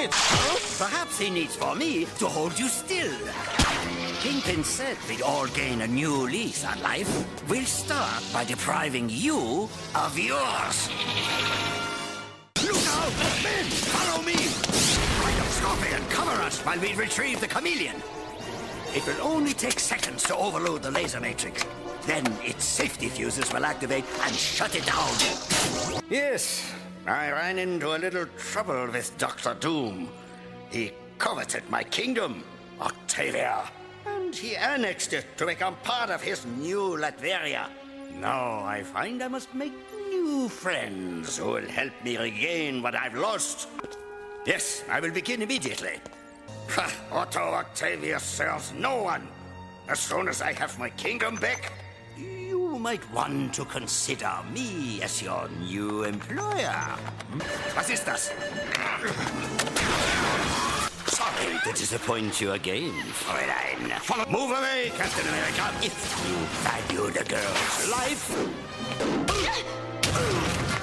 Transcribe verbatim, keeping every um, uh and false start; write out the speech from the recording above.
it. Oh, perhaps he needs for me to hold you still. Kingpin said we'd all gain a new lease on life. We'll start by depriving you of yours. Look out! Men, follow me! Find a Scorpion, cover us while we retrieve the chameleon. It will only take seconds to overload the laser matrix. Then its safety fuses will activate and shut it down. Yes, I ran into a little trouble with Doctor Doom. He coveted my kingdom, Octavia, and he annexed it to become part of his new Latveria. Now I find I must make new friends who will help me regain what I've lost. Yes, I will begin immediately. Ha, Otto Octavius serves no one. As soon as I have my kingdom back, you might want to consider me as your new employer. Was ist das? Sorry to disappoint you again, Fräulein. Follow. Move away, Captain America, if you value the girl's life.